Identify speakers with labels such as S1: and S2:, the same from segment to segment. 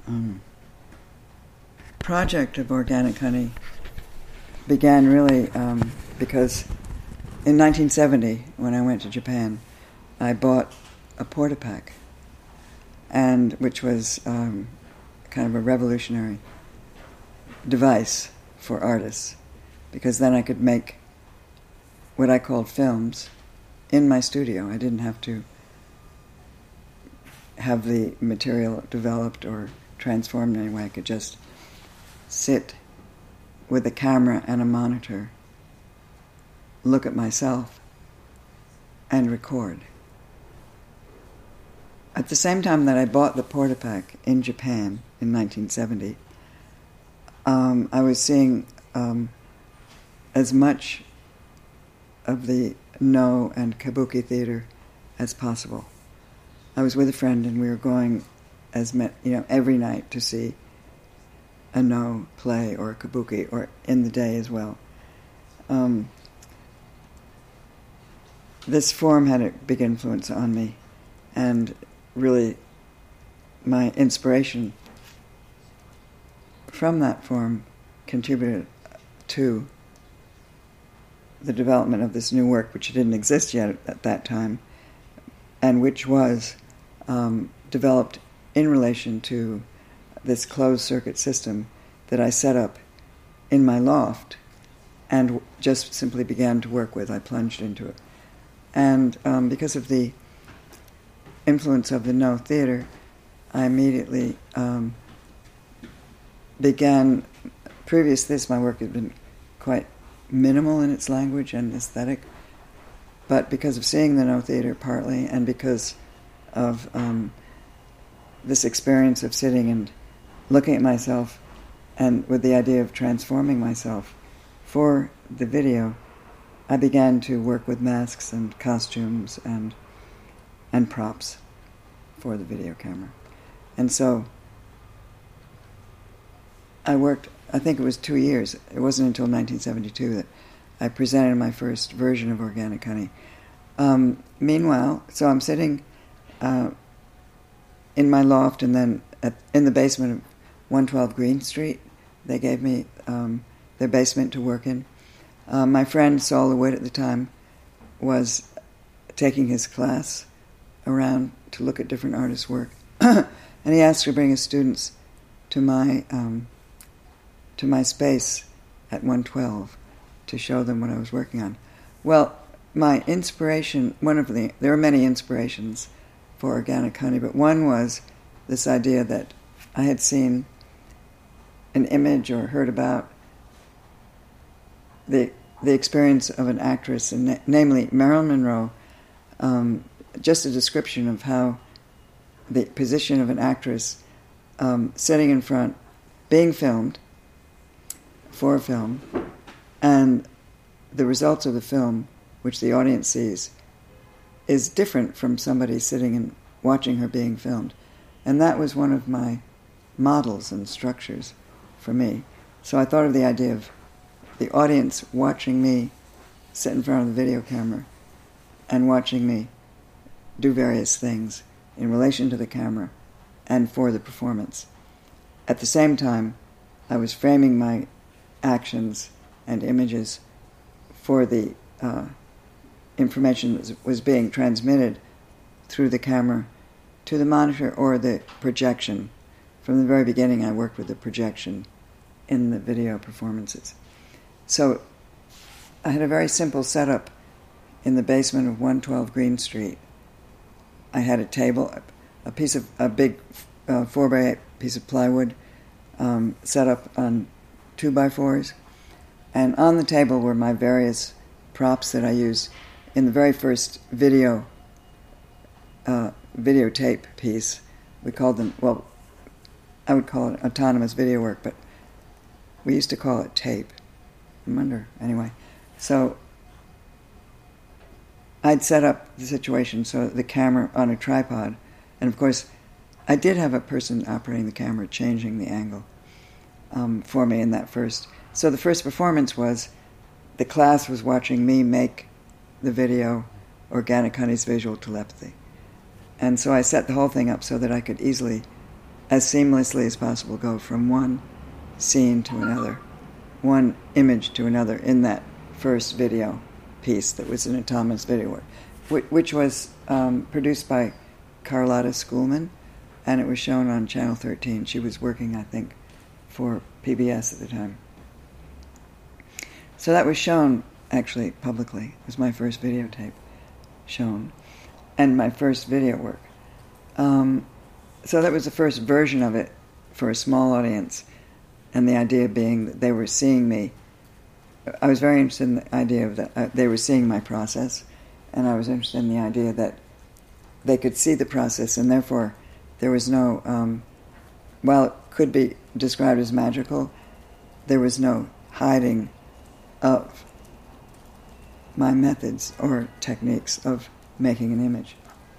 S1: project of Organic Honey began really because in 1970, when I went to Japan, I bought a Portapak, and which was kind of a revolutionary device for artists, because then I could make what I called films in my studio. I didn't have to have the material developed or transformed in any way. I could just sit with a camera and a monitor, look at myself, and record. At the same time that I bought the Portapak in Japan in 1970, I was seeing as much of the No and Kabuki theater as possible. I was with a friend, and we were going every night to see a No play or a Kabuki, or in the day as well. This form had a big influence on me, and really my inspiration from that form contributed to the development of this new work, which didn't exist yet at that time, and which was developed in relation to this closed-circuit system that I set up in my loft and just simply began to work with. I plunged into it. And because of the influence of the No theater, I immediately began. Previous to this, my work had been quite minimal in its language and aesthetic, but because of seeing the No theater partly, and because of this experience of sitting and looking at myself, and with the idea of transforming myself for the video, I began to work with masks and costumes and props for the video camera. And so I worked, I think it was 2 years. It wasn't until 1972 that I presented my first version of Organic Honey. Meanwhile, so I'm sitting in my loft, and then in the basement of 112 Green Street. They gave me their basement to work in. My friend Saul LeWitt at the time was taking his class around to look at different artists' work, and he asked to bring his students to my space at 112 to show them what I was working on. Well, my inspiration, there were many inspirations for Organic Honey, but one was this idea that I had seen an image or heard about the experience of an actress, and namely Marilyn Monroe, just a description of how the position of an actress sitting in front, being filmed for a film, and the results of the film, which the audience sees, is different from somebody sitting and watching her being filmed. And that was one of my models and structures for me. So I thought of the idea of the audience watching me sit in front of the video camera and watching me do various things in relation to the camera and for the performance. At the same time, I was framing my actions and images for the information that was being transmitted through the camera to the monitor or the projection. From the very beginning, I worked with the projection in the video performances. So I had a very simple setup in the basement of 112 Green Street. I had a table, a big 4x8 piece of plywood set up on 2x4s, and on the table were my various props that I used in the very first videotape piece. We called them, well, I would call it autonomous video work, but we used to call it tape. I wonder, anyway. So I'd set up the situation so the camera on a tripod, and of course I did have a person operating the camera changing the angle for me in that first. So the first performance was the class was watching me make the video Organic Honey's Visual Telepathy. And so I set the whole thing up so that I could easily as seamlessly as possible go from one scene to another, one image to another in that first video piece that was an autonomous video work, which was produced by Carlotta Schoolman, and it was shown on Channel 13. She was working, I think, for PBS at the time. So that was shown, actually, publicly. It was my first videotape shown, and my first video work. So that was the first version of it for a small audience, and the idea being that they were seeing me. I was very interested in the idea of that they were seeing my process, and I was interested in the idea that they could see the process, and therefore there was no, while it could be described as magical, there was no hiding of my methods or techniques of making an image.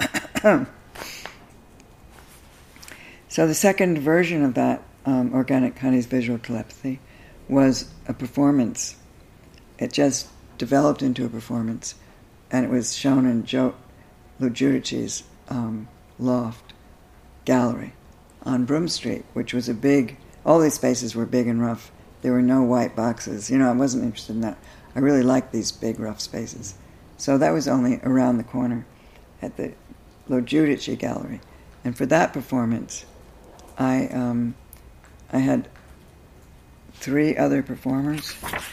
S1: So the second version of that Organic Honey's visual telepathy was a performance. It just developed into a performance, and it was shown in Joe Lo Giudice's loft gallery on Broome Street, which was all these spaces were big and rough. There were no white boxes. I wasn't interested in that. I really liked these big, rough spaces. So that was only around the corner at the Lo Giudice Gallery. And for that performance, I had 3 other performers.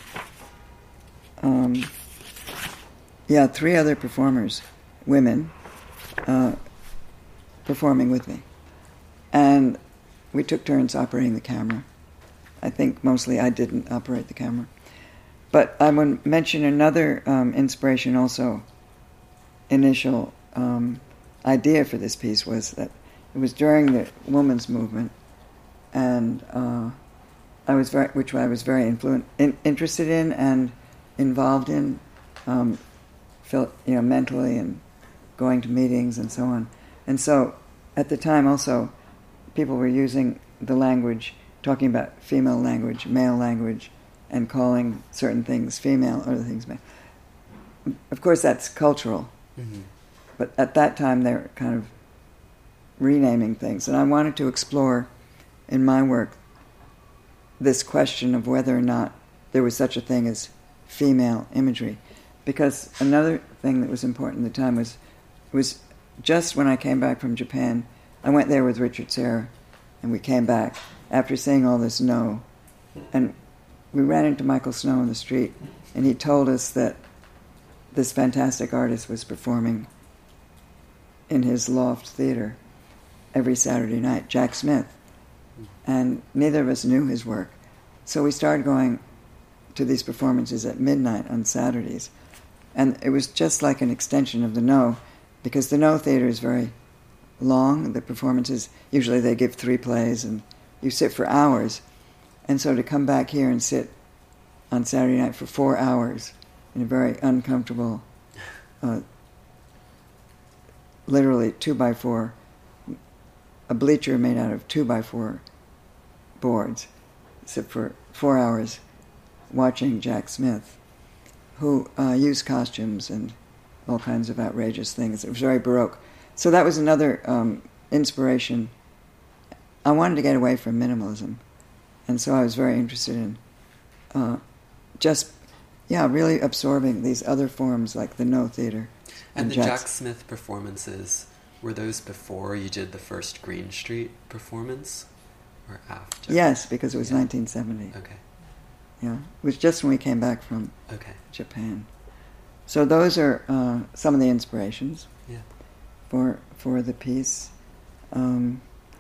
S1: 3 other performers, women, performing with me. And we took turns operating the camera. I think mostly I didn't operate the camera. But I would mention another inspiration also, initial idea for this piece was that it was during the women's movement, and I was very interested in and involved in, mentally, and going to meetings and so on. And so, at the time also, people were using the language, talking about female language, male language, and calling certain things female, other things male. Of course, that's cultural. Mm-hmm. But at that time, they were kind of renaming things. And I wanted to explore, in my work, this question of whether or not there was such a thing as female imagery. Because another thing that was important at the time was just when I came back from Japan, I went there with Richard Serra, and we came back after seeing all this No. And we ran into Michael Snow on the street, and he told us that this fantastic artist was performing in his loft theater every Saturday night, Jack Smith. And neither of us knew his work. So we started going to these performances at midnight on Saturdays. And it was just like an extension of the No, because the No theater is very long. The performances, usually they give 3 plays, and you sit for hours. And so to come back here and sit on Saturday night for 4 hours in a very uncomfortable, literally 2x4, a bleacher made out of 2x4 boards, sit for 4 hours watching Jack Smith, who used costumes and all kinds of outrageous things. It was very Baroque. So that was another inspiration. I wanted to get away from minimalism. And so I was very interested in really absorbing these other forms like the No theater.
S2: And the Jack Smith performances, were those before you did the first Green Street performance or after?
S1: Yes, because it was 1970.
S2: Okay.
S1: Yeah, it was just when we came back from Japan. So those are some of the inspirations for the piece. And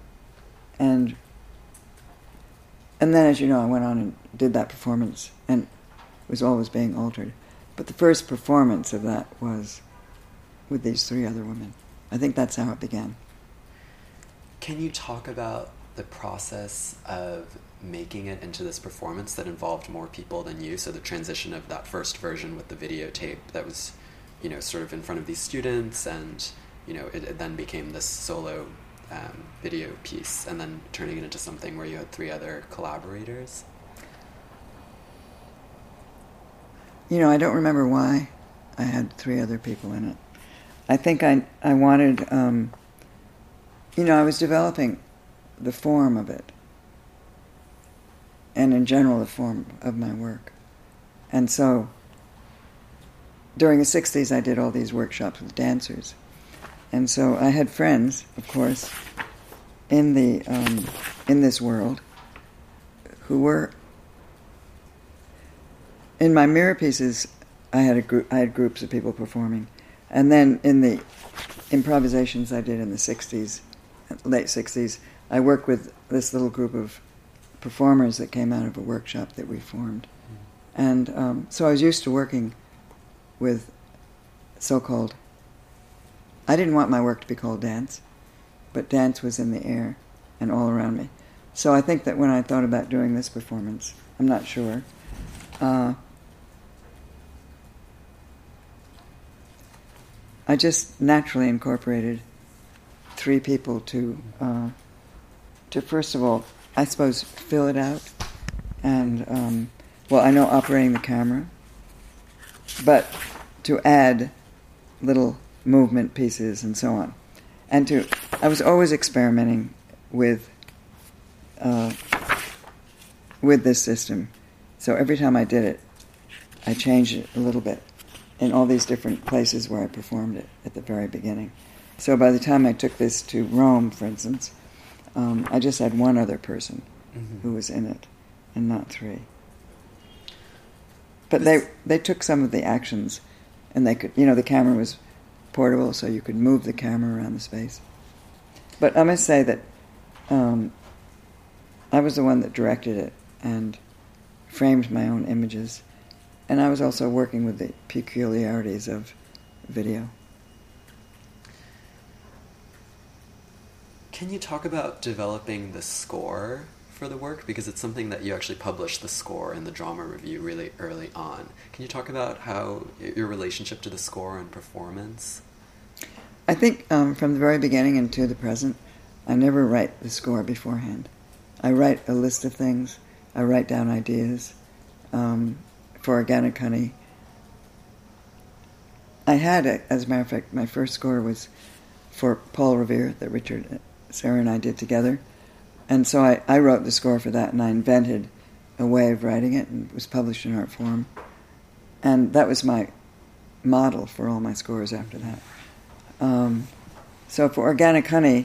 S1: then, as you know, I went on and did that performance, and it was always being altered. But the first performance of that was with these 3 other women. I think that's how it began.
S2: Can you talk about the process of making it into this performance that involved more people than you? So the transition of that first version with the videotape that was, sort of in front of these students, and, it then became this solo video piece, and then turning it into something where you had 3 other collaborators?
S1: I don't remember why I had 3 other people in it. I think I wanted, I was developing the form of it, and in general the form of my work. And so during the 60s I did all these workshops with dancers. And so I had friends, of course, in this world who were in my mirror pieces. I had groups of people performing, and then in the improvisations I did in the 60s, late 60s, I worked with this little group of performers that came out of a workshop that we formed. And so I was used to working with so-called, I didn't want my work to be called dance, but dance was in the air and all around me. So I think that when I thought about doing this performance, I'm not sure, I just naturally incorporated three people to first of all, I suppose, fill it out. And, well, I know operating the camera, but to add little movement pieces and so on. And I was always experimenting with this system. So every time I did it, I changed it a little bit in all these different places where I performed it at the very beginning. So by the time I took this to Rome, for instance, I just had one other person who was in it, and not three. But they took some of the actions, and they could, the camera was portable, so you could move the camera around the space. But I must say that I was the one that directed it and framed my own images, and I was also working with the peculiarities of video.
S2: Can you talk about developing the score for the work? Because it's something that you actually published the score in the drama review really early on. Can you talk about how your relationship to the score and performance?
S1: I think from the very beginning and to the present, I never write the score beforehand. I write a list of things. I write down ideas. For Organic Honey, I had, as a matter of fact, my first score was for Paul Revere that Richard, Sarah, and I did together. And so I wrote the score for that, and I invented a way of writing it, and it was published in Artforum. And that was my model for all my scores after that. So for Organic Honey,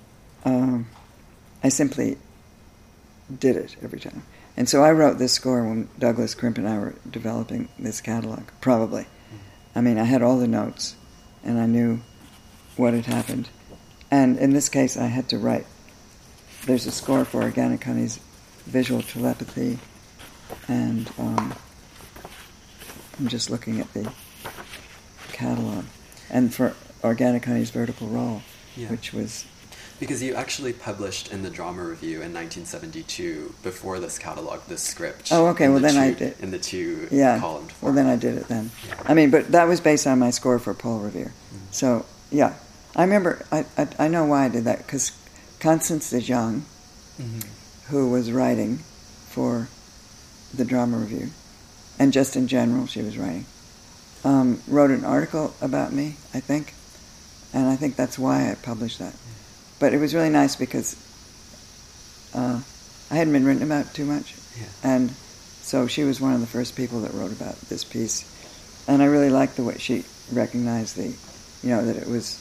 S1: I simply did it every time. And so I wrote this score when Douglas Crimp and I were developing this catalog, probably. I mean, I had all the notes, and I knew what had happened. And in this case, I had to write. There's a score for Organic Honey's Visual Telepathy, and I'm just looking at the catalog. And for Organic Honey's Vertical Roll, which was...
S2: Because you actually published in the Drama Review in 1972, before this catalog, this script.
S1: Oh, okay, well then I did.
S2: In the two column form.
S1: Well then I did it then. Yeah. I mean, but that was based on my score for Paul Revere. Mm-hmm. So, yeah. I remember, I know why I did that, because Constance de Jong, who was writing for the Drama Review, and just in general she was writing, wrote an article about me, I think, and I think that's why I published that. But it was really nice because I hadn't been written about too much, and so she was one of the first people that wrote about this piece, and I really liked the way she recognized that it was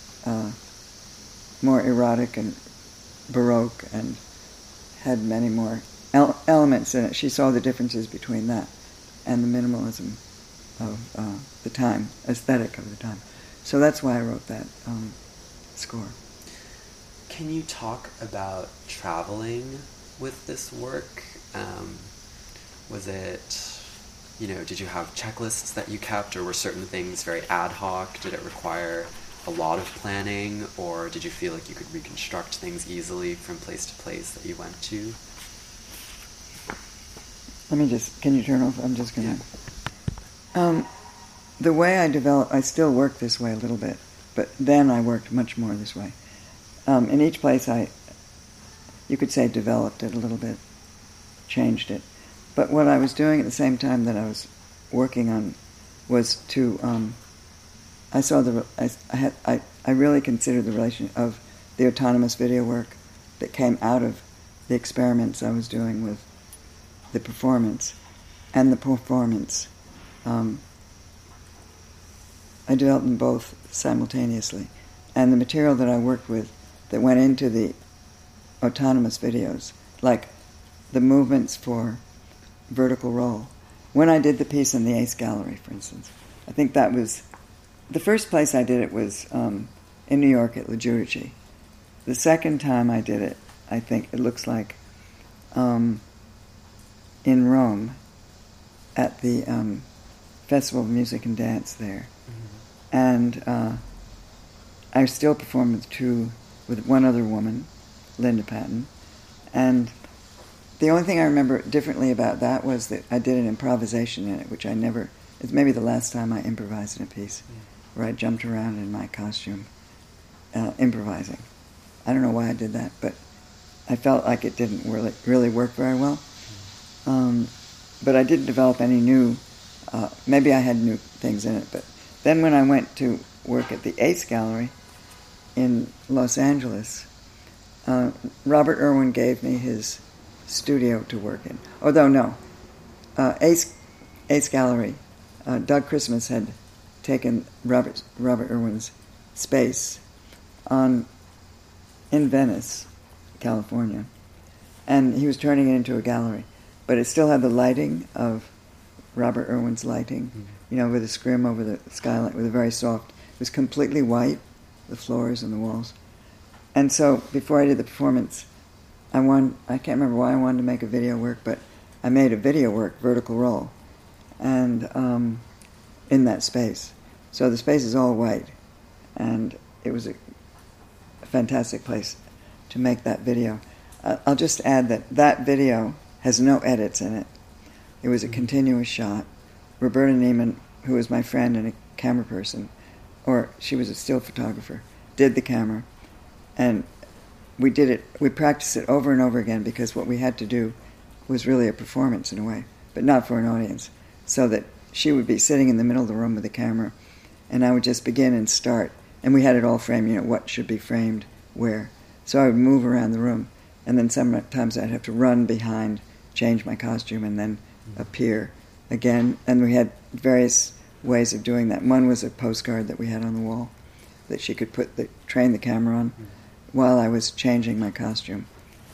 S1: more erotic and Baroque and had many more elements in it. She saw the differences between that and the minimalism of the time, aesthetic of the time. So that's why I wrote that score.
S2: Can you talk about traveling with this work? Was it, did you have checklists that you kept, or were certain things very ad hoc? Did it require a lot of planning, or did you feel like you could reconstruct things easily from place to place that you went to?
S1: Can you turn off? I'm just going to... the way I develop, I still work this way a little bit, but then I worked much more this way. In each place you could say developed it a little bit, changed it. But what I was doing at the same time that I was working on was to, I really considered the relation of the autonomous video work that came out of the experiments I was doing with the performance and the performance. I developed them both simultaneously. And the material that I worked with that went into the autonomous videos, like the movements for vertical roll. When I did the piece in the Ace Gallery, for instance, I think that was... The first place I did it was in New York at La Giudice. The second time I did it, I think it looks like in Rome at the Festival of Music and Dance there. Mm-hmm. And I still performed with one other woman, Linda Patton. And the only thing I remember differently about that was that I did an improvisation in it, which I never... It's maybe the last time I improvised in a piece, where I jumped around in my costume, improvising. I don't know why I did that, but I felt like it didn't really work very well. But I didn't develop any new... maybe I had new things in it, but then when I went to work at the Ace Gallery in Los Angeles, Robert Irwin gave me his studio to work in. Although, no. Ace Gallery, Doug Christmas had taken Robert Irwin's space in Venice, California, and he was turning it into a gallery. But it still had the lighting of Robert Irwin's lighting, with a scrim over the skylight, with a very soft... It was completely white, the floors and the walls. And so, before I did the performance, I can't remember why I wanted to make a video work, but I made a video work, vertical roll, and in that space. So the space is all white, and it was a fantastic place to make that video. I'll just add that video has no edits in it. It was a continuous shot. Roberta Neiman, who was my friend and a camera person, or she was a still photographer, did the camera, and we practiced it over and over again because what we had to do was really a performance in a way, but not for an audience. So that she would be sitting in the middle of the room with the camera, and I would just begin and start. And we had it all framed, what should be framed where. So I would move around the room, and then sometimes I'd have to run behind, change my costume, and then appear again. And we had various ways of doing that. One was a postcard that we had on the wall that she could train the camera on while I was changing my costume.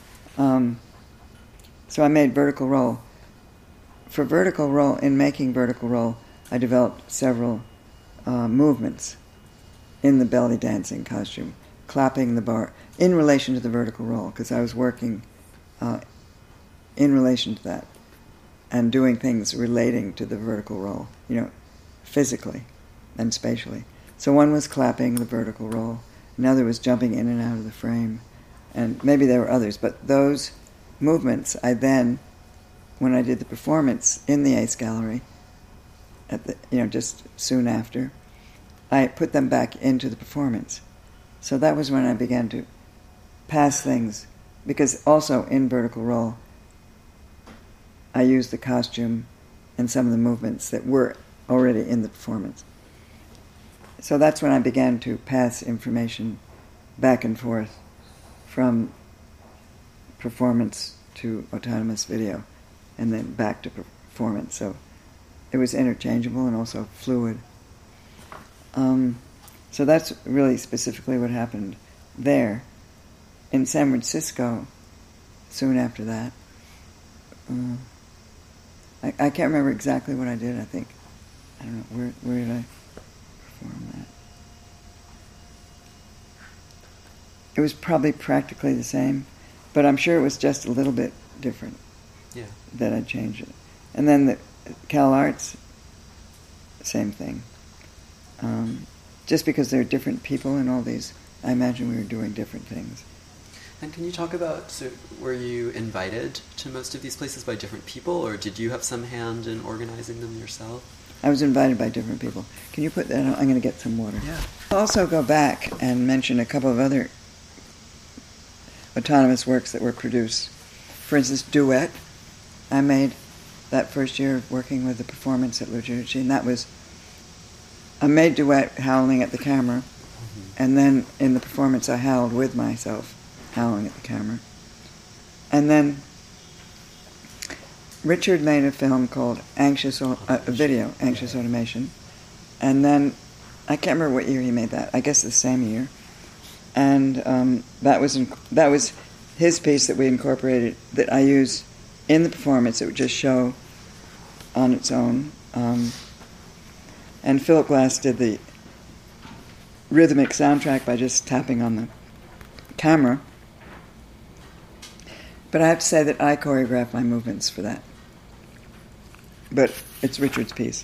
S1: So I made vertical roll. For vertical roll, in making vertical roll, I developed several movements in the belly dancing costume, clapping the bar in relation to the vertical roll, because I was working in relation to that and doing things relating to the vertical roll, physically and spatially. So one was clapping the vertical roll, another was jumping in and out of the frame, and maybe there were others, but those movements I then, when I did the performance in the Ace Gallery, just soon after, I put them back into the performance. So that was when I began to pass things, because also in vertical roll, I used the costume and some of the movements that were already in the performance. So that's when I began to pass information back and forth from performance to autonomous video, and then back to performance. So it was interchangeable and also fluid. So that's really specifically what happened there. In San Francisco, soon after that, I can't remember exactly what I did. I don't know, where did I perform that? It was probably practically the same, but I'm sure it was just a little bit different.
S2: Yeah. That
S1: I changed it. And then the Cal Arts, same thing. Just because there are different people in all these, I imagine we were doing different things.
S2: And can you talk about, so were you invited to most of these places by different people, or did you have some hand in organizing them yourself?
S1: I was invited by different people. Can you put that on? I'm going to get some water.
S2: Yeah.
S1: I'll also go back and mention a couple of other autonomous works that were produced. For instance, Duet. I made that first year of working with the performance at La Giudice, and that was, I made Duet howling at the camera, and then in the performance I howled with myself. howling at the camera. And then Richard made a film called Anxious Automation. And then, I can't remember what year he made that. I guess the same year. And that was his piece that we incorporated, that I use in the performance. It would just show on its own. And Philip Glass did the rhythmic soundtrack by just tapping on the camera. But I have to say that I choreographed my movements for that. But it's Richard's piece.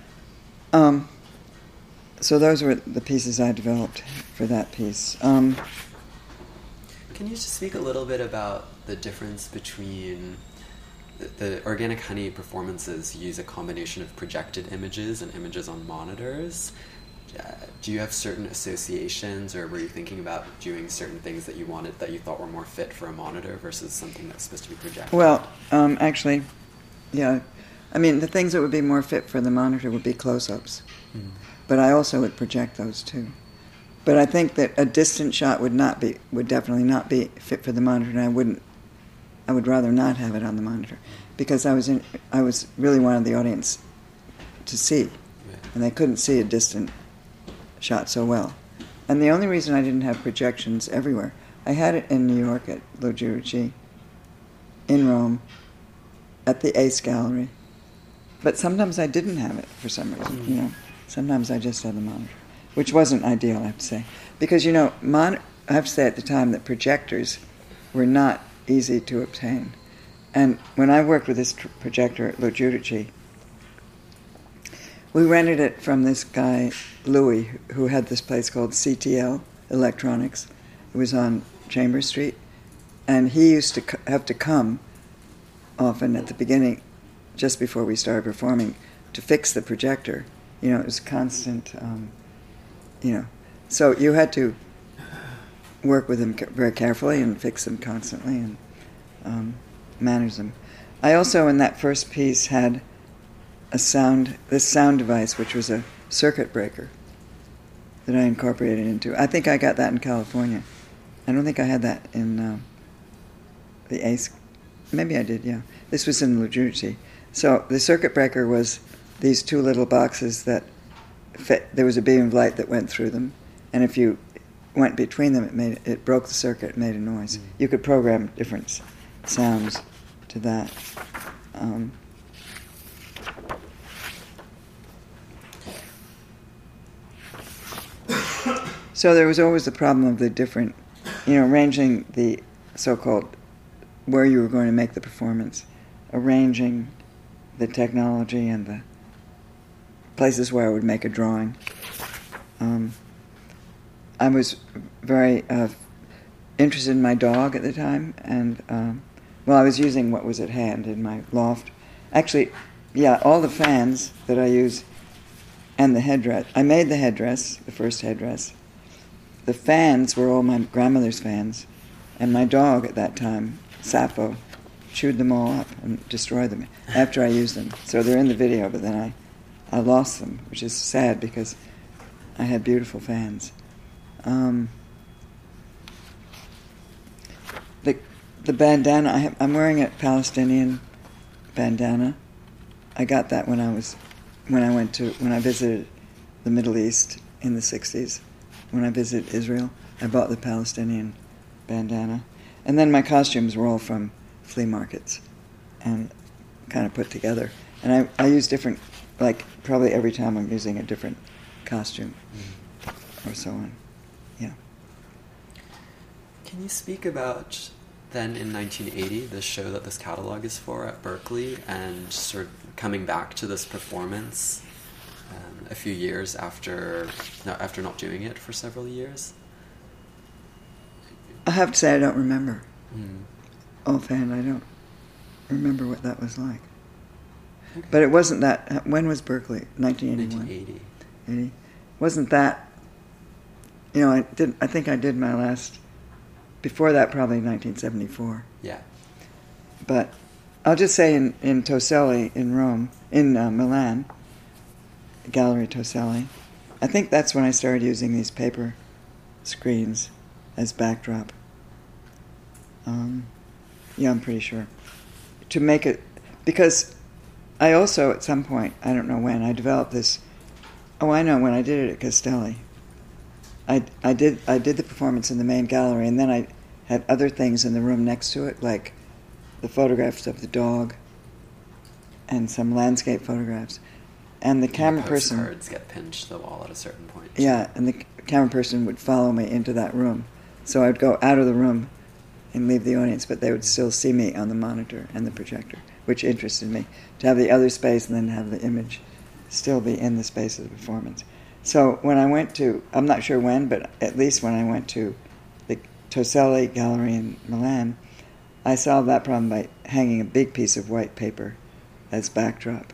S1: So those were the pieces I developed for that piece.
S2: Can you just speak a little bit about the difference between the Organic Honey performances use a combination of projected images and images on monitors? Do you have certain associations, or were you thinking about doing certain things that you thought were more fit for a monitor versus something that's supposed to be projected?
S1: Well, actually, yeah. I mean, the things that would be more fit for the monitor would be close-ups. Mm. But I also would project those too. But I think that a distant shot would definitely not be fit for the monitor, and I would rather not have it on the monitor, because I was really wanted the audience to see, and they couldn't see a distant shot so well. And the only reason I didn't have projections everywhere, I had it in New York at Lo Giudice, in Rome, at the Ace Gallery, but sometimes I didn't have it for some reason, you know. Sometimes I just had the monitor, which wasn't ideal, I have to say. Because, you know, I have to say at the time that projectors were not easy to obtain. And when I worked with this projector at Lo Giudice, we rented it from this guy, Louis, who had this place called CTL Electronics. It was on Chambers Street. And he used to have to come often at the beginning, just before we started performing, to fix the projector. You know, it was constant, you know. So you had to work with them very carefully and fix them constantly and manage them. I also, in that first piece, had this sound device, which was a circuit breaker that I incorporated into. I think I got that in California. I don't think I had that in the Ace. Maybe I did, yeah. This was in Lo Giudice. So the circuit breaker was these two little boxes that there was a beam of light that went through them, and if you went between them, it broke the circuit, it made a noise. Mm. You could program different sounds to that. So there was always the problem of the different, you know, arranging the so-called where you were going to make the performance, arranging the technology and the places where I would make a drawing. I was very interested in my dog at the time, and I was using what was at hand in my loft. Actually, yeah, all the fans that I use and the headdress. I made the headdress, the first headdress. The fans were all my grandmother's fans, and my dog at that time, Sappho, chewed them all up and destroyed them after I used them. So they're in the video, but then I lost them, which is sad because I had beautiful fans. The bandana, I'm wearing a Palestinian bandana. I got that when I visited the Middle East in the 60s. When I visited Israel, I bought the Palestinian bandana. And then my costumes were all from flea markets and kind of put together. And I use different, like probably every time I'm using a different costume or so on. Yeah.
S2: Can you speak about then in 1980, the show that this catalog is for at Berkeley, and sort of coming back to this performance a few years after not doing it for several years?
S1: I have to say I don't remember. Offhand, I don't remember what that was like. Okay. But it wasn't that. When was Berkeley? 1981.
S2: 1980.
S1: 80. Wasn't that? You know, I think I did my last. Before that, probably 1974.
S2: Yeah.
S1: But I'll just say in Toselli in Rome, in Milan, Gallery Toselli, I think that's when I started using these paper screens as backdrop. Yeah, I'm pretty sure. To make it, because I also, at some point, I don't know when, I developed this. Oh, I know, when I did it at Castelli. I did the performance in the main gallery, and then I had other things in the room next to it, like the photographs of the dog and some landscape photographs. And the camera person...
S2: Postcards get pinned to the wall at a certain point.
S1: Yeah, and the camera person would follow me into that room. So I'd go out of the room and leave the audience, but they would still see me on the monitor and the projector, which interested me, to have the other space and then have the image still be in the space of the performance. So when I went to, I'm not sure when, but at least when I went to the Toselli Gallery in Milan, I solved that problem by hanging a big piece of white paper as backdrop.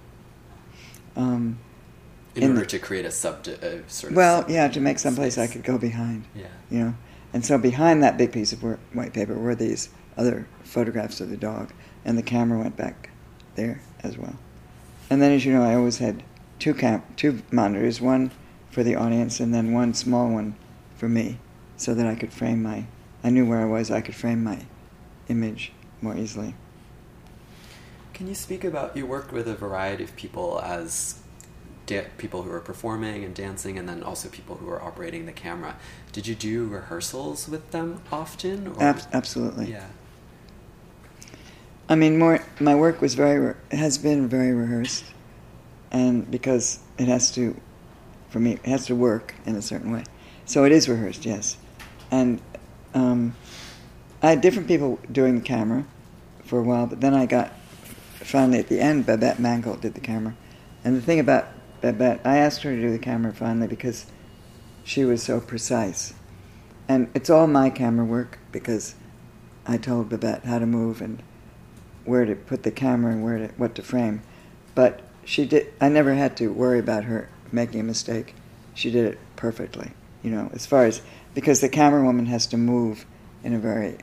S2: In order to create a sort of...
S1: Well, yeah, to make someplace I could go behind.
S2: Yeah.
S1: You know? And so behind that big piece of white paper were these other photographs of the dog, and the camera went back there as well. And then, as you know, I always had two monitors, one for the audience and then one small one for me, so that I could frame I knew where I was, I could frame my image more easily.
S2: Can you speak about, you worked with a variety of people as people who were performing and dancing, and then also people who were operating the camera. Did you do rehearsals with them often? Or?
S1: Absolutely.
S2: Yeah.
S1: I mean, my work has been very rehearsed, and because it has to, for me, it has to work in a certain way. So it is rehearsed, yes. And I had different people doing the camera for a while, but then I got, finally at the end, Babette Mangold did the camera. And the thing about Babette, I asked her to do the camera finally because she was so precise. And it's all my camera work because I told Babette how to move and where to put the camera and what to frame. But I never had to worry about her making a mistake. She did it perfectly, you know, as far as, because the camera woman has to move in a very,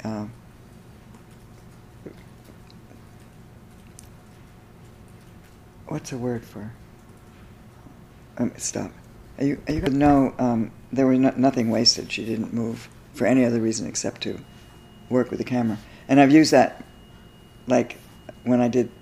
S1: what's a word for? Stop. Are you no, there was nothing wasted. She didn't move for any other reason except to work with the camera. And I've used that, like when I did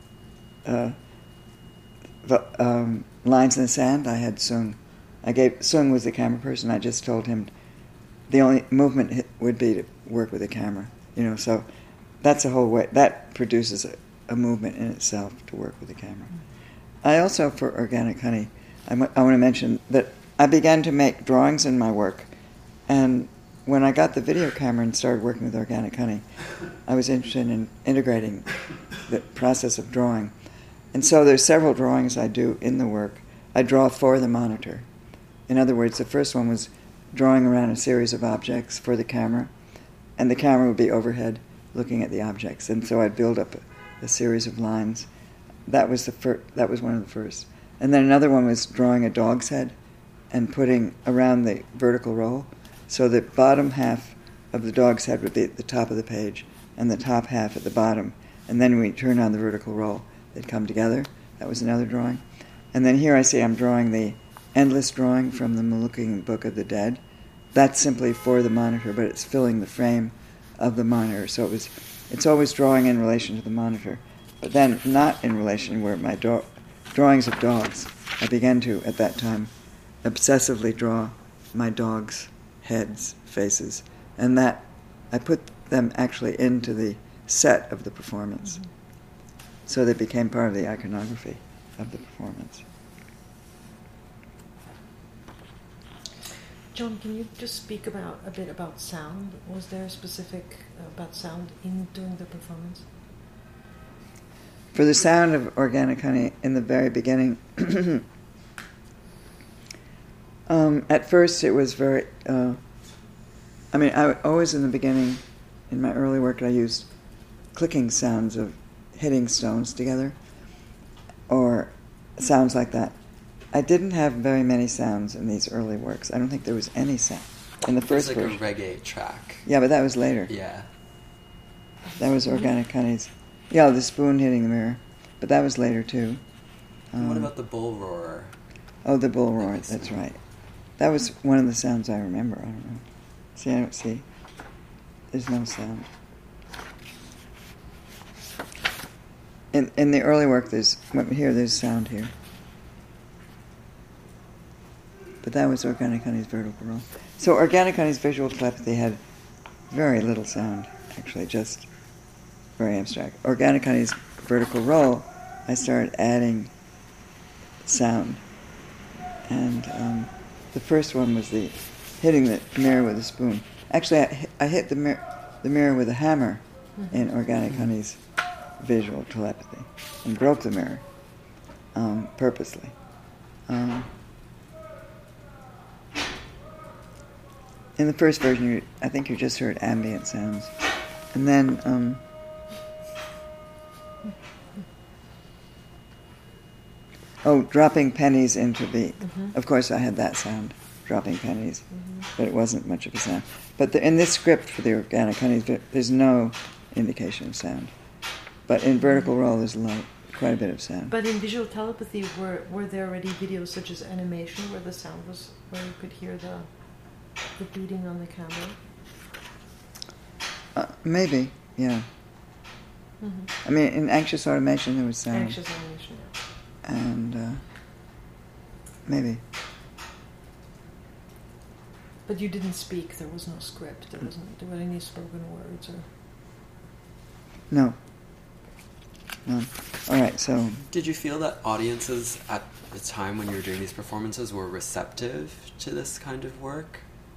S1: Lines in the Sand, I had Sung. Sung was the camera person. I just told him the only movement would be to work with the camera. You know, so that's a whole way. That produces a movement in itself to work with the camera. I also, for Organic Honey, I want to mention that I began to make drawings in my work, and when I got the video camera and started working with Organic Honey, I was interested in integrating the process of drawing. And so there's several drawings I do in the work. I draw for the monitor. In other words, the first one was drawing around a series of objects for the camera, and the camera would be overhead looking at the objects. And so I'd build up a series of lines. That was one of the first. And then another one was drawing a dog's head and putting around the vertical roll. So the bottom half of the dog's head would be at the top of the page and the top half at the bottom. And then when we turn on the vertical roll, they'd come together. That was another drawing. And then here I see I'm drawing the endless drawing from the Moluccan Book of the Dead. That's simply for the monitor, but it's filling the frame of the monitor. So it's always drawing in relation to the monitor, but then not in relation where my drawings of dogs. I began to, at that time, obsessively draw my dogs' heads, faces, and that I put them actually into the set of the performance. Mm-hmm. So they became part of the iconography of the performance.
S3: John, can you just speak a bit about sound? Was there a specific about sound in doing the performance?
S1: For the sound of Organic Honey, in the very beginning, at first it was very, I always in the beginning, in my early work, I used clicking sounds of hitting stones together, or sounds like that. I didn't have very many sounds in these early works. I don't think there was any sound in the first version.
S2: It's like a reggae track.
S1: Yeah, but that was later.
S2: Yeah.
S1: That was Organic Honey's. Yeah, the spoon hitting the mirror. But that was later, too.
S2: What about the bull roar?
S1: Oh, the bull roar, that's right. That was one of the sounds I remember. I don't know. See, I don't see. There's no sound. in the early work, there's sound here. But that was Organic Honey's vertical roll. So Organic Honey's visual telepathy had very little sound, actually, just very abstract. Organic Honey's vertical roll, I started adding sound. And the first one was the hitting the mirror with a spoon. Actually, I hit the mirror with a hammer in Organic Honey's visual telepathy and broke the mirror purposely. In the first version, I think you just heard ambient sounds. And then dropping pennies into the... Of course, I had that sound, dropping pennies, but it wasn't much of a sound. But in this script for the Organic Honey, there's no indication of sound. But in Vertical Roll, there's quite a bit of sound.
S3: But in visual telepathy, were there already videos such as animation where the sound was, where you could hear the beating on the camera?
S1: Maybe, yeah. I mean, in Anxious Automation, there was sound.
S3: Anxious Automation, yeah.
S1: And maybe.
S3: But you didn't speak. There was no script. There were any spoken words or.
S1: No. All right. So.
S2: Did you feel that audiences at the time when you were doing these performances were receptive to this kind of work?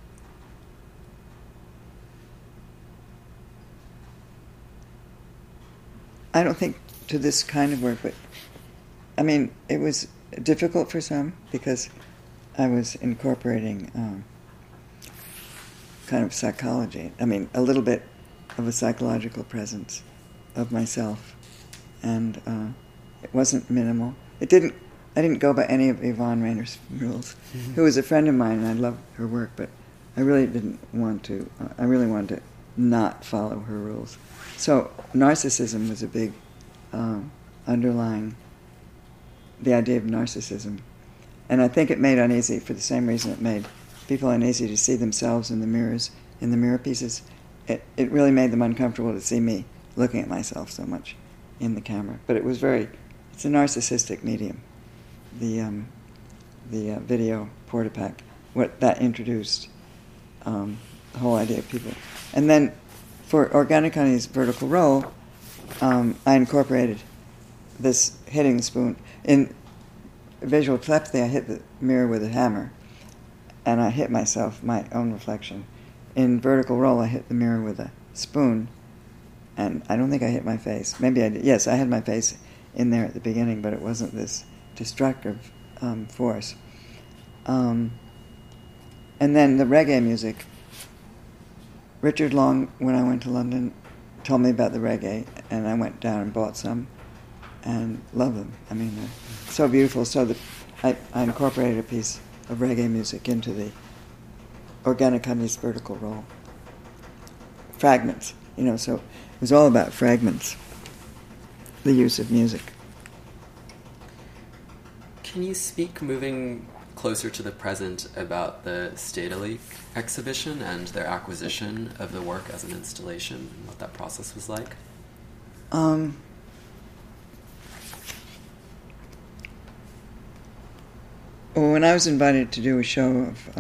S1: I don't think to this kind of work, but I mean, it was difficult for some because I was incorporating kind of psychology. I mean, a little bit of a psychological presence of myself, and it wasn't minimal. I didn't go by any of Yvonne Rayner's rules, who was a friend of mine, and I loved her work, but I really didn't want to. I really wanted to not follow her rules. So narcissism was a big underlying the idea of narcissism. And I think it made uneasy for the same reason it made people uneasy to see themselves in the mirrors, in the mirror pieces. It really made them uncomfortable to see me looking at myself so much in the camera. But it's a narcissistic medium, the video Portapak, what that introduced, the whole idea of people. And then for Organic Honey's vertical roll, I incorporated this hitting the spoon. In visual telepathy, I hit the mirror with a hammer, and I hit myself, my own reflection. In vertical roll, I hit the mirror with a spoon, and I don't think I hit my face. Maybe I did. Yes, I had my face in there at the beginning, but it wasn't this destructive force. And then the reggae music. Richard Long, when I went to London, told me about the reggae, and I went down and bought some, and loved them. I mean, they're so beautiful. So I incorporated a piece of reggae music into the Organic Honey's vertical roll. Fragments, so it was all about fragments, the use of music.
S2: Can you speak, moving closer to the present, about the Stedelijk exhibition and their acquisition of the work as an installation, and what that process was like?
S1: Well, when I was invited to do a show of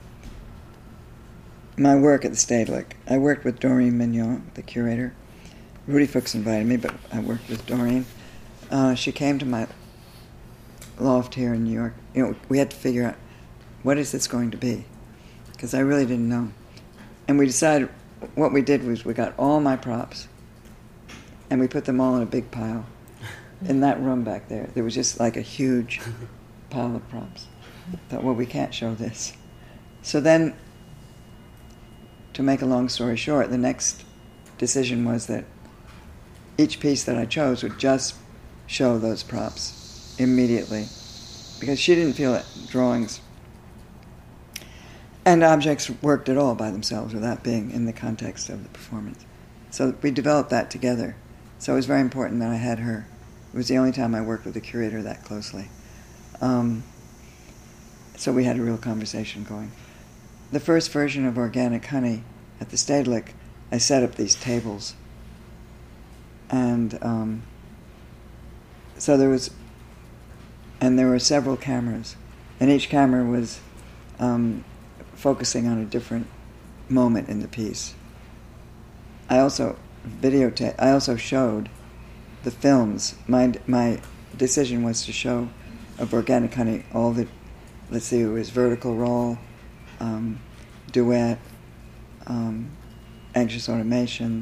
S1: my work at the Stedelijk, I worked with Doreen Mignon, the curator. Rudy Fuchs invited me, but I worked with Doreen. She came to my loft here in New York. We had to figure out, what is this going to be? Because I really didn't know. And we decided, what we did was we got all my props, and we put them all in a big pile. In that room back there, there was just like a huge pile of props. I thought, well, we can't show this. So then, to make a long story short, the next decision was that each piece that I chose would just show those props immediately, because she didn't feel that drawings and objects worked at all by themselves without being in the context of the performance. So we developed that together. So it was very important that I had her. It was the only time I worked with a curator that closely. So we had a real conversation going. The first version of Organic Honey at the Stedelijk, I set up these tables, and so there were several cameras, and each camera was focusing on a different moment in the piece. I also showed the films. My decision was to show of Organic Honey all the, let's see, it was Vertical Roll, Duet, Anxious Automation,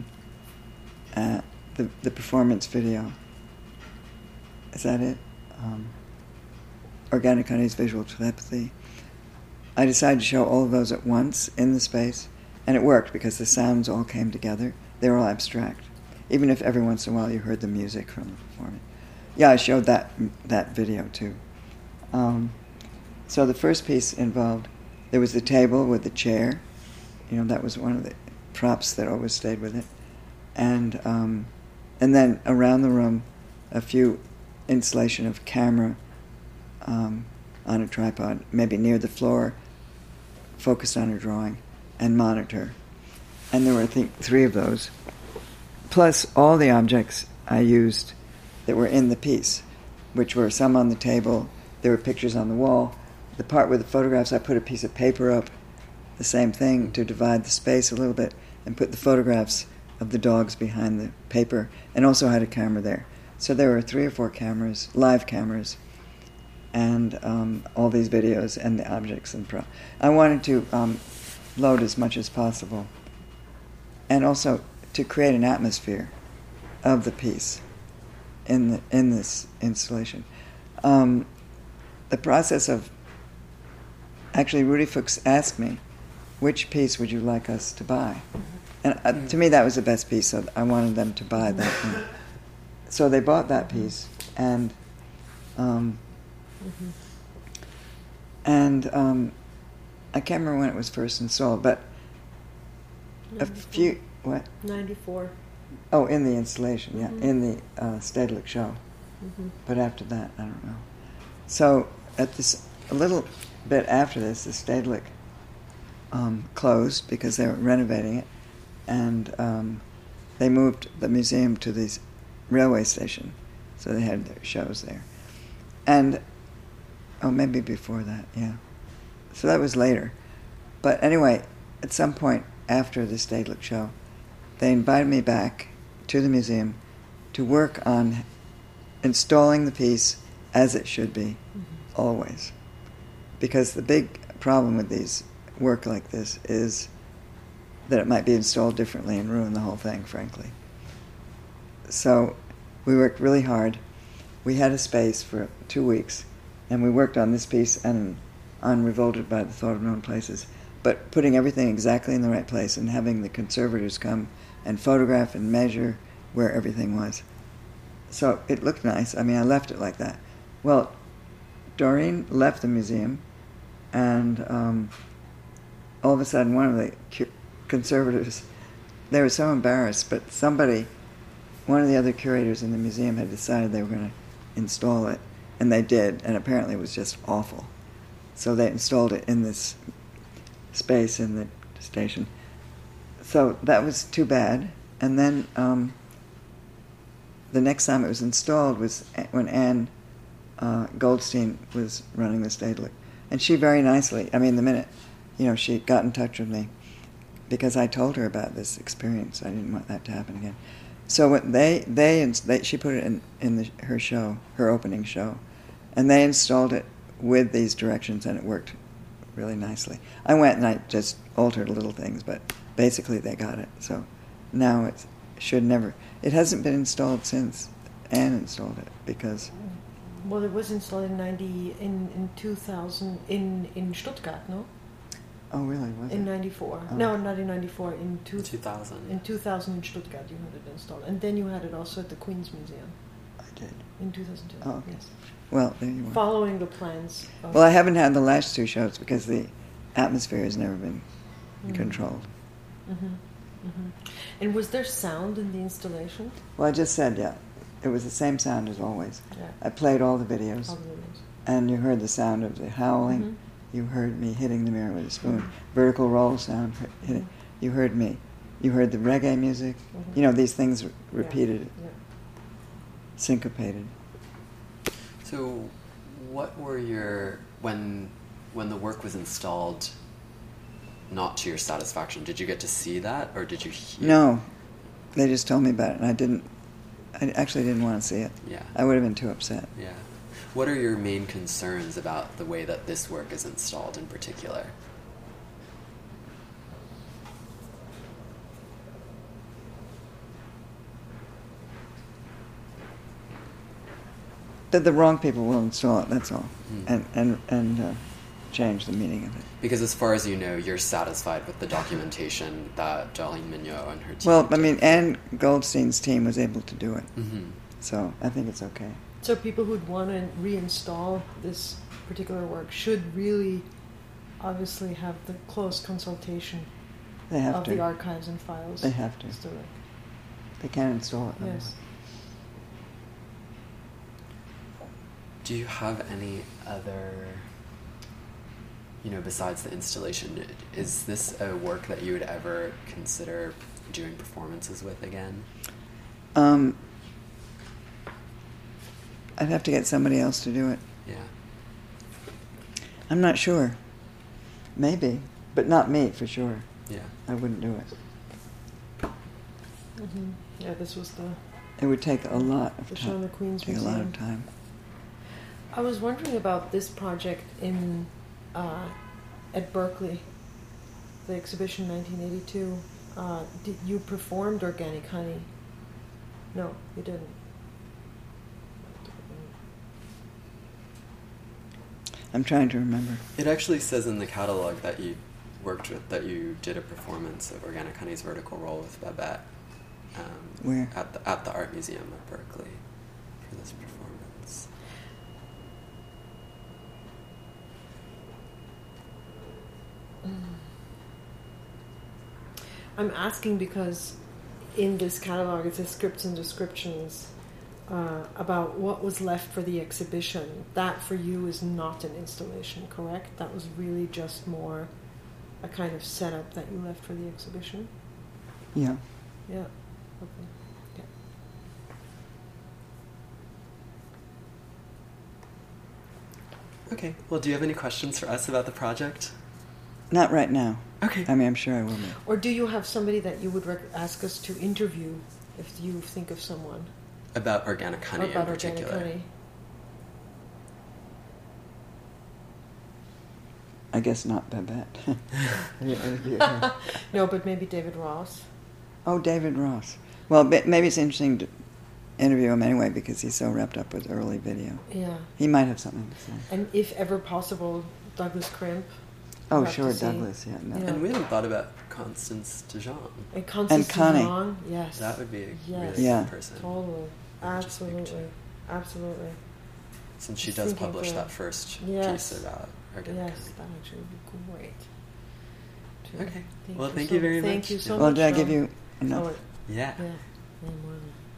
S1: the performance video. Is that it? Organic Honey's Visual Telepathy. I decided to show all of those at once in the space, and it worked because the sounds all came together. They were all abstract, even if every once in a while you heard the music from the performance. Yeah, I showed that video too. So the first piece involved, there was the table with the chair. That was one of the props that always stayed with it. And then around the room, a few installation of camera on a tripod, maybe near the floor, focused on a drawing, and monitor. And there were, I think, 3 of those, plus all the objects I used that were in the piece, which were some on the table, there were pictures on the wall. The part with the photographs, I put a piece of paper up, the same thing, to divide the space a little bit, and put the photographs of the dogs behind the paper, and also had a camera there. So there were 3 or 4 cameras, live cameras, and all these videos and the objects and I wanted to load as much as possible, and also to create an atmosphere of the piece in this installation. The process of actually, Rudy Fuchs asked me, which piece would you like us to buy? And to me, that was the best piece, so I wanted them to buy that one. So they bought that piece, and I can't remember when it was first installed, but
S3: 94.
S1: What?
S3: 94.
S1: Oh, in the installation, yeah, in the Stedelijk show. But after that, I don't know. So a little bit after this, the Stedelijk closed because they were renovating it, and they moved the museum to the railway station, so they had their shows there. And maybe before that, yeah. So that was later. But anyway, at some point after the Stedelijk show, they invited me back to the museum to work on installing the piece as it should be, always. Because the big problem with these work like this is that it might be installed differently and ruin the whole thing, frankly. So we worked really hard. We had a space for 2 weeks, and we worked on this piece and on Revolted by the Thought of Known Places, but putting everything exactly in the right place and having the conservators come and photograph and measure where everything was. So it looked nice. I mean, I left it like that. Well, Doreen left the museum, and all of a sudden one of the conservators, they were so embarrassed, but one of the other curators in the museum had decided they were going to install it, and they did, and apparently it was just awful. So they installed it in this space in the station. So that was too bad. And then the next time it was installed was when Anne Goldstein was running the Stedelijk. And she very nicely, I mean, the minute, she got in touch with me because I told her about this experience. I didn't want that to happen again. So when she put it in her show, her opening show, and they installed it with these directions, and it worked really nicely. I went and I just altered little things, but basically they got it. So now it hasn't been installed since Anne installed it, because...
S3: Well, it was installed in 2000 in Stuttgart, no?
S1: Oh, really? Was
S3: in
S1: it?
S3: 94.
S1: Oh.
S3: No, not in 94. In
S2: 2000.
S3: In 2000 in Stuttgart, you had it installed, and then you had it also at the Queen's Museum.
S1: I did.
S3: In 2002.
S1: Oh, okay.
S3: Yes.
S1: Well, there you are.
S3: Following the plans.
S1: Well, I haven't had the last 2 shows because the atmosphere has never been controlled.
S3: And was there sound in the installation?
S1: Well, I just said, yeah. It was the same sound as always.
S3: Yeah.
S1: I played all the videos.
S3: All the videos.
S1: And you heard the sound of the howling. You heard me hitting the mirror with a spoon. Vertical roll sound. You heard me. You heard the reggae music. These things repeated, syncopated.
S2: So, what were when the work was installed, not to your satisfaction? Did you get to see that, or did you hear?
S1: No, they just told me about it, and I actually didn't want to see it.
S2: Yeah.
S1: I would have been too upset.
S2: Yeah. What are your main concerns about the way that this work is installed in particular?
S1: That the wrong people will install it, that's all.
S2: Mm.
S1: And change the meaning of it.
S2: Because as far as you know, you're satisfied with the documentation that Doreen Mignot and her team
S1: Well,
S2: did.
S1: I mean, Anne Goldstein's team was able to do it.
S2: Mm-hmm.
S1: So I think it's okay.
S3: So people who'd want to reinstall this particular work should really obviously have the close consultation
S1: They have
S3: of
S1: to.
S3: the archives and files.
S1: They have to.
S3: Historic.
S1: They can't install it.
S3: Yes.
S1: otherwise.
S2: Do you have any other, besides the installation, is this a work that you would ever consider doing performances with again?
S1: I'd have to get somebody else to do it.
S2: Yeah.
S1: I'm not sure. Maybe, but not me for sure.
S2: Yeah.
S1: I wouldn't do it.
S3: Mm-hmm. Yeah, this was
S1: It would take a lot of
S3: the
S1: time.
S3: Sean McQueen's
S1: Take a lot
S3: museum.
S1: of time.
S3: I was wondering about this project in at Berkeley, the exhibition 1982. You performed Organic Honey? No, you didn't.
S1: I'm trying to remember.
S2: It actually says in the catalog that you did a performance of Organic Honey's Vertical Roll with Babette.
S1: Where?
S2: At the Art Museum at Berkeley for this performance.
S3: I'm asking because in this catalog it says scripts and descriptions about what was left for the exhibition. That for you is not an installation, correct? That was really just more a kind of setup that you left for the exhibition?
S1: Yeah.
S3: Yeah. Okay. Yeah.
S2: Okay. Well, do you have any questions for us about the project?
S1: Not right now.
S2: Okay.
S1: I mean, I'm sure I will be.
S3: Or do you have somebody that you would ask us to interview if you think of someone?
S2: About Organic Honey
S3: About
S2: in particular.
S3: Organic Honey.
S1: I guess not Babette. Yeah.
S3: No, but maybe David Ross.
S1: Oh, David Ross. Well, maybe it's interesting to interview him anyway because he's so wrapped up with early video.
S3: Yeah.
S1: He might have something to say.
S3: And if ever possible, Douglas Crimp.
S1: Oh,
S3: We'll have
S1: sure,
S3: to see.
S1: Douglas. Yeah, no.
S3: Yeah.
S2: And we haven't thought about Constance Dijon.
S3: And Constance
S1: Connie.
S3: Dijon, yes.
S2: That would be a
S3: Yes.
S2: really
S1: Yeah.
S2: good person.
S3: Totally.
S2: I would just think
S3: Absolutely.
S2: too.
S3: Absolutely.
S2: Since she
S3: Just
S2: does
S3: thinking
S2: publish
S3: for-
S2: that first
S3: Yes.
S2: piece about Organic
S3: Yes,
S2: Honey.
S3: that actually would be great.
S2: Okay. Well, thank you very
S3: Thank
S2: much.
S3: you so
S1: Well,
S3: much.
S1: did I give
S3: Sean.
S1: you enough?
S3: Oh,
S2: Yeah.
S3: yeah. Any more than